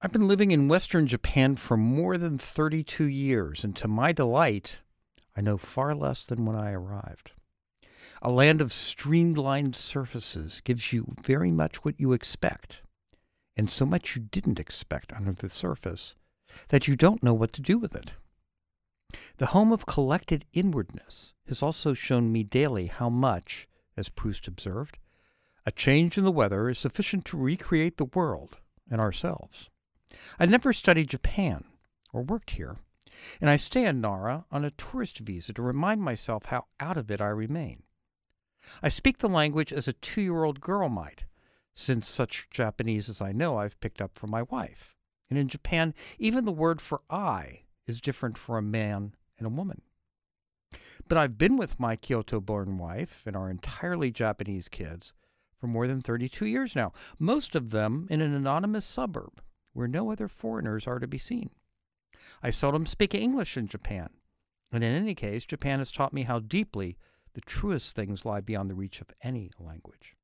I've been living in Western Japan for more than 32 years, and to my delight, I know far less than when I arrived. A land of streamlined surfaces gives you very much what you expect, and so much you didn't expect under the surface that you don't know what to do with it. The home of collected inwardness has also shown me daily how much, as Proust observed, a change in the weather is sufficient to recreate the world and ourselves. I never studied Japan or worked here, and I stay in Nara on a tourist visa to remind myself how out of it I remain. I speak the language as a 2-year-old girl might, since such Japanese as I know I've picked up from my wife. And in Japan, even the word for I is different for a man and a woman. But I've been with my Kyoto-born wife and our entirely Japanese kids for more than 32 years now, most of them in an anonymous suburb where no other foreigners are to be seen. I seldom speak English in Japan, and in any case, Japan has taught me how deeply the truest things lie beyond the reach of any language.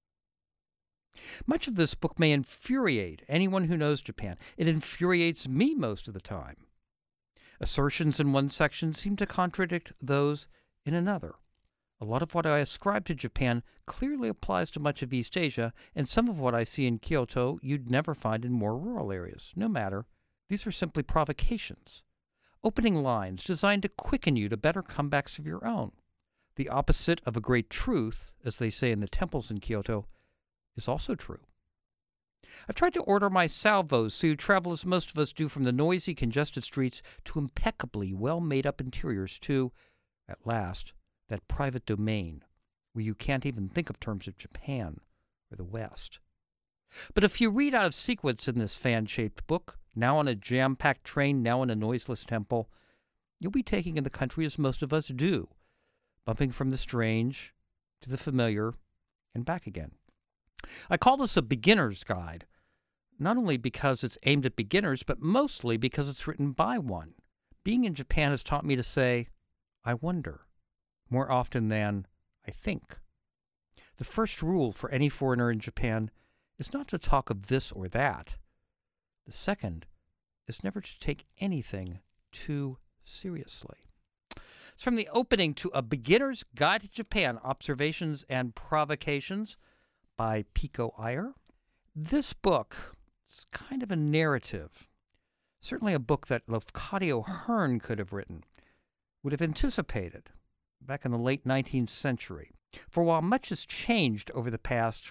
Much of this book may infuriate anyone who knows Japan. It infuriates me most of the time. Assertions in one section seem to contradict those in another. A lot of what I ascribe to Japan clearly applies to much of East Asia, and some of what I see in Kyoto you'd never find in more rural areas. No matter, these are simply provocations. Opening lines designed to quicken you to better comebacks of your own. The opposite of a great truth, as they say in the temples in Kyoto, is also true. I've tried to order my salvos so you travel as most of us do, from the noisy, congested streets to impeccably well-made-up interiors to, at last, that private domain where you can't even think of terms of Japan or the West. But if you read out of sequence in this fan-shaped book, now on a jam-packed train, now in a noiseless temple, you'll be taking in the country as most of us do, bumping from the strange to the familiar and back again. I call this a beginner's guide, not only because it's aimed at beginners, but mostly because it's written by one. Being in Japan has taught me to say, I wonder, more often than I think. The first rule for any foreigner in Japan is not to talk of this or that. The second is never to take anything too seriously. It's from the opening to A Beginner's Guide to Japan, Observations and Provocations by Pico Iyer. This book is kind of a narrative, certainly a book that Lafcadio Hearn could have written, would have anticipated back in the late 19th century. For while much has changed over the past,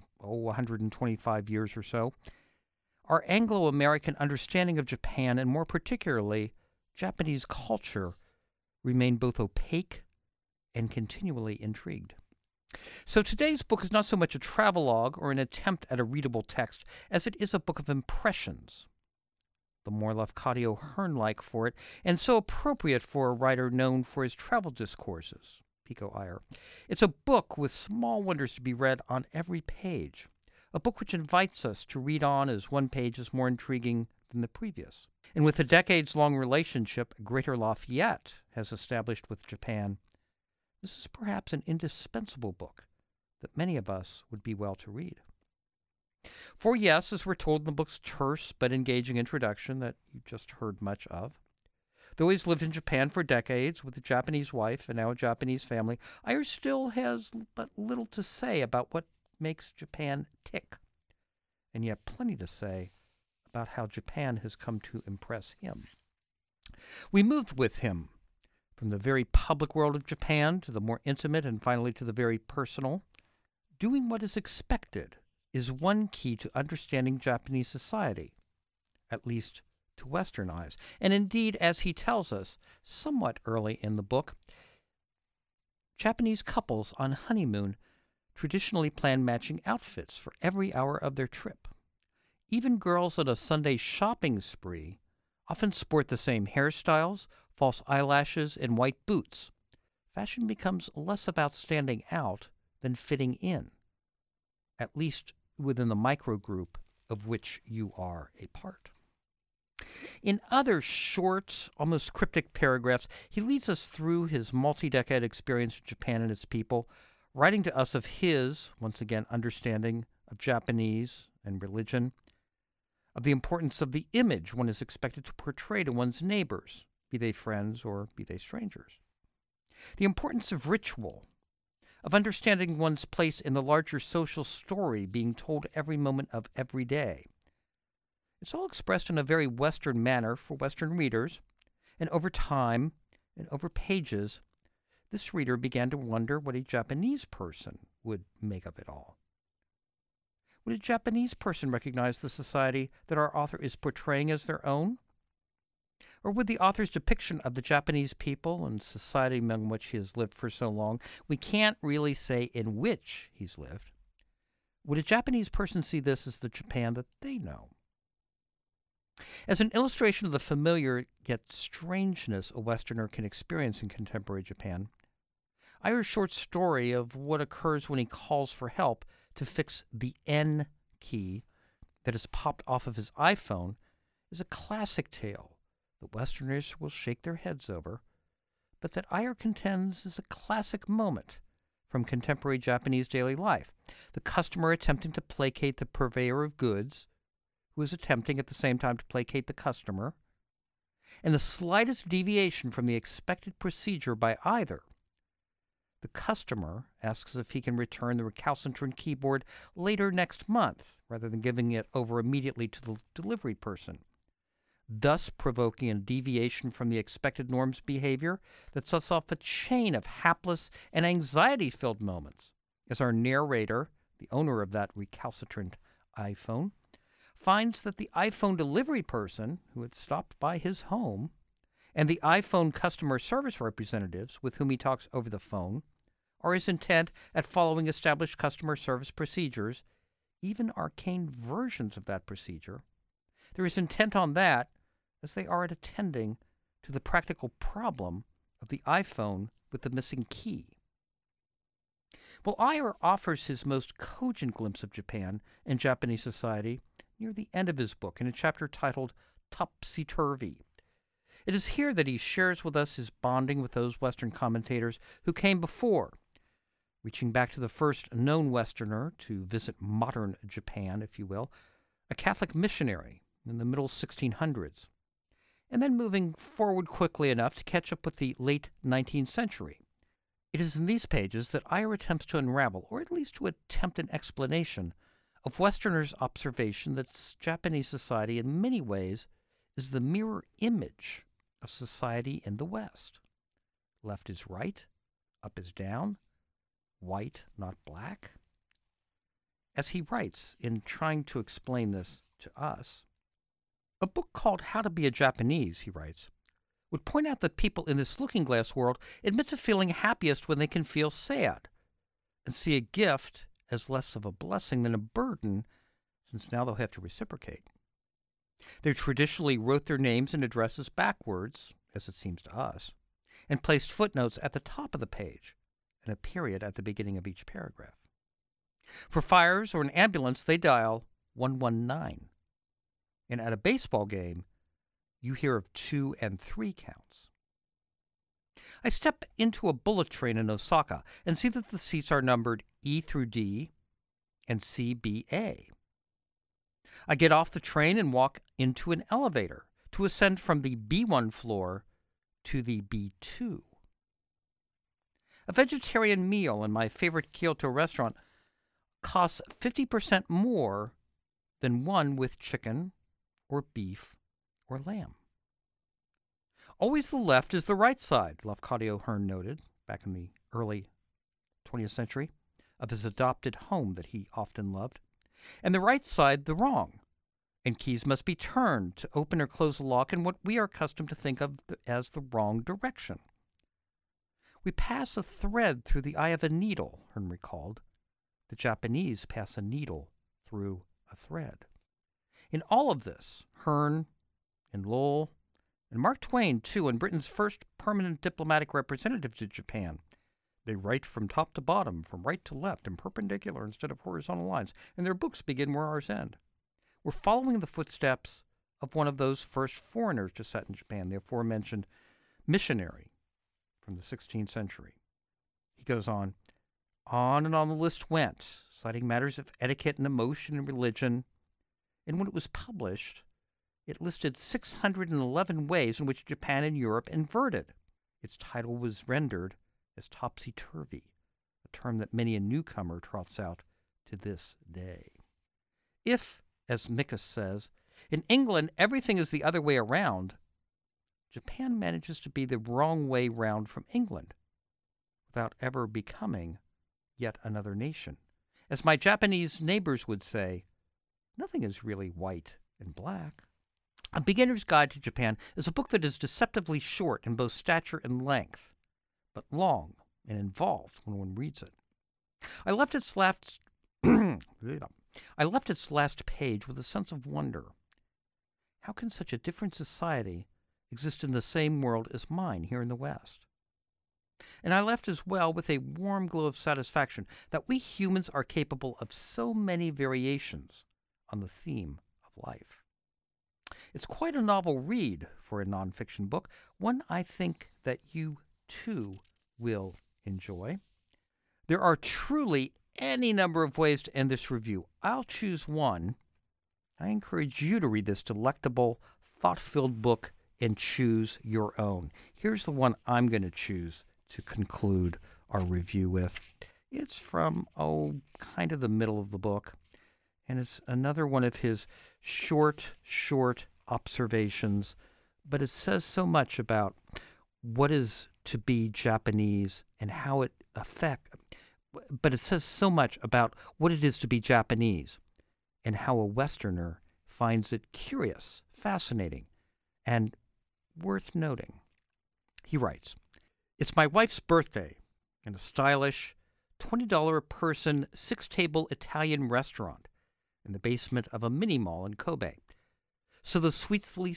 125 years or so, our Anglo-American understanding of Japan, and more particularly Japanese culture, remain both opaque and continually intrigued. So today's book is not so much a travelogue or an attempt at a readable text as it is a book of impressions, the more Lafcadio Hearn-like for it, and so appropriate for a writer known for his travel discourses, Pico Iyer. It's a book with small wonders to be read on every page, a book which invites us to read on as one page is more intriguing than the previous. And with a decades-long relationship Greater Lafayette has established with Japan, this is perhaps an indispensable book that many of us would be well to read. For yes, as we're told in the book's terse but engaging introduction that you just heard much of, though he's lived in Japan for decades with a Japanese wife and now a Japanese family, Iyer still has but little to say about what makes Japan tick, and yet plenty to say about how Japan has come to impress him. We moved with him from the very public world of Japan to the more intimate and finally to the very personal. Doing what is expected is one key to understanding Japanese society, at least to Western eyes. And indeed, as he tells us somewhat early in the book, Japanese couples on honeymoon traditionally plan matching outfits for every hour of their trip. Even girls on a Sunday shopping spree often sport the same hairstyles, false eyelashes, and white boots. Fashion becomes less about standing out than fitting in, at least within the microgroup of which you are a part. In other short, almost cryptic paragraphs, he leads us through his multi-decade experience with Japan and its people, writing to us of his, once again, understanding of Japanese and religion, of the importance of the image one is expected to portray to one's neighbors, be they friends or be they strangers. The importance of ritual, of understanding one's place in the larger social story being told every moment of every day. It's all expressed in a very Western manner for Western readers, and over time and over pages, this reader began to wonder what a Japanese person would make of it all. Would a Japanese person recognize the society that our author is portraying as their own? Or would the author's depiction of the Japanese people and society among which he has lived for so long, we can't really say in which he's lived, would a Japanese person see this as the Japan that they know? As an illustration of the familiar yet strangeness a Westerner can experience in contemporary Japan, Ayer's short story of what occurs when he calls for help to fix the N key that has popped off of his iPhone is a classic tale that Westerners will shake their heads over, but that Ayer contends is a classic moment from contemporary Japanese daily life. The customer attempting to placate the purveyor of goods, who is attempting at the same time to placate the customer, and the slightest deviation from the expected procedure by either. The customer asks if he can return the recalcitrant keyboard later next month, rather than giving it over immediately to the delivery person, thus provoking a deviation from the expected norm's behavior that sets off a chain of hapless and anxiety-filled moments, as our narrator, the owner of that recalcitrant iPhone, finds that the iPhone delivery person who had stopped by his home and the iPhone customer service representatives with whom he talks over the phone are as intent at following established customer service procedures, even arcane versions of that procedure. They're as intent on that as they are at attending to the practical problem of the iPhone with the missing key. Well, Ayer offers his most cogent glimpse of Japan and Japanese society near the end of his book in a chapter titled Topsy-Turvy. It is here that he shares with us his bonding with those Western commentators who came before, reaching back to the first known Westerner to visit modern Japan, if you will, a Catholic missionary in the middle 1600s, and then moving forward quickly enough to catch up with the late 19th century. It is in these pages that Ayer attempts to unravel, or at least to attempt an explanation, of Westerners' observation that Japanese society in many ways is the mirror image of society in the West. Left is right, up is down, white, not black. As he writes in trying to explain this to us, a book called How to Be a Japanese, he writes, would point out that people in this looking-glass world admit to feeling happiest when they can feel sad, and see a gift as less of a blessing than a burden, since now they'll have to reciprocate. They traditionally wrote their names and addresses backwards, as it seems to us, and placed footnotes at the top of the page and a period at the beginning of each paragraph. For fires or an ambulance, they dial 119. And at a baseball game, you hear of 2 and 3 counts. I step into a bullet train in Osaka and see that the seats are numbered E through D and C, B, A. I get off the train and walk into an elevator to ascend from the B1 floor to the B2. A vegetarian meal in my favorite Kyoto restaurant costs 50% more than one with chicken or beef or lamb. Always the left is the right side, Lafcadio Hearn noted back in the early 20th century of his adopted home that he often loved, and the right side the wrong, and keys must be turned to open or close a lock in what we are accustomed to think of as the wrong direction. We pass a thread through the eye of a needle, Hearn recalled. The Japanese pass a needle through a thread. In all of this, Hearn and Lowell, and Mark Twain, too, and Britain's first permanent diplomatic representative to Japan, they write from top to bottom, from right to left, in perpendicular instead of horizontal lines, and their books begin where ours end. We're following the footsteps of one of those first foreigners to set in Japan, the aforementioned missionary from the 16th century. He goes on and on the list went, citing matters of etiquette and emotion and religion, and when it was published, it listed 611 ways in which Japan and Europe inverted. Its title was rendered as topsy-turvy, a term that many a newcomer trots out to this day. If, as Mikus says, in England everything is the other way around, Japan manages to be the wrong way round from England without ever becoming yet another nation. As my Japanese neighbors would say, nothing is really white and black. A Beginner's Guide to Japan is a book that is deceptively short in both stature and length, but long and involved when one reads it. I left its last page with a sense of wonder. How can such a different society exist in the same world as mine here in the West? And I left as well with a warm glow of satisfaction that we humans are capable of so many variations on the theme of life. It's quite a novel read for a nonfiction book, one I think that you too will enjoy. There are truly any number of ways to end this review. I'll choose one. I encourage you to read this delectable, thought-filled book and choose your own. Here's the one I'm going to choose to conclude our review with. It's from, kind of the middle of the book, and it's another one of his short observations, but it says so much about what is to be Japanese and how it but it says so much about what it is to be Japanese and how a Westerner finds it curious, fascinating, and worth noting. He writes, "It's my wife's birthday in a stylish $20 a person 6-table Italian restaurant in the basement of a mini mall in Kobe. So the sweetly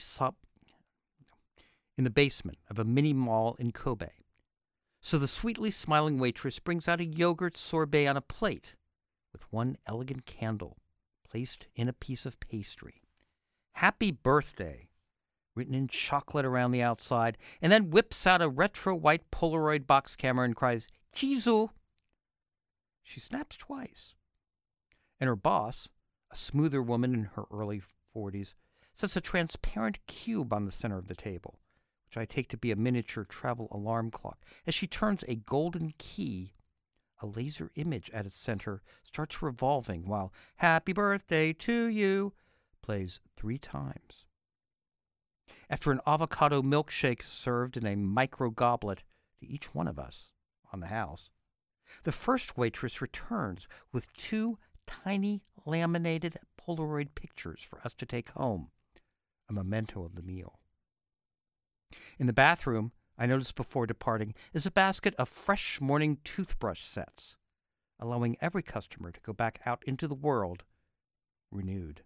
smiling waitress brings out a yogurt sorbet on a plate with one elegant candle placed in a piece of pastry. Happy birthday, written in chocolate around the outside, and then whips out a retro white Polaroid box camera and cries, 'Chizu!' She snaps twice. And her boss, a smoother woman in her early 40s, sets a transparent cube on the center of the table, which I take to be a miniature travel alarm clock. As she turns a golden key, a laser image at its center starts revolving while 'Happy Birthday to You' plays 3 times. After an avocado milkshake served in a micro goblet to each one of us on the house, the first waitress returns with 2 tiny laminated Polaroid pictures for us to take home, a memento of the meal. In the bathroom, I noticed before departing, is a basket of fresh morning toothbrush sets, allowing every customer to go back out into the world renewed."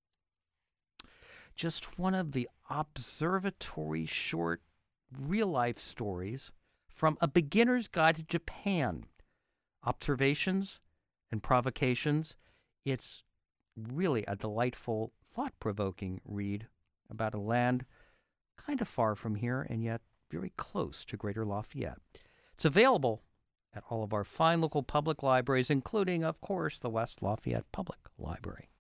Just one of the observatory short real-life stories from A Beginner's Guide to Japan. Observations and provocations. It's really a delightful, thought-provoking read about a land kind of far from here and yet very close to Greater Lafayette. It's available at all of our fine local public libraries, including, of course, the West Lafayette Public Library.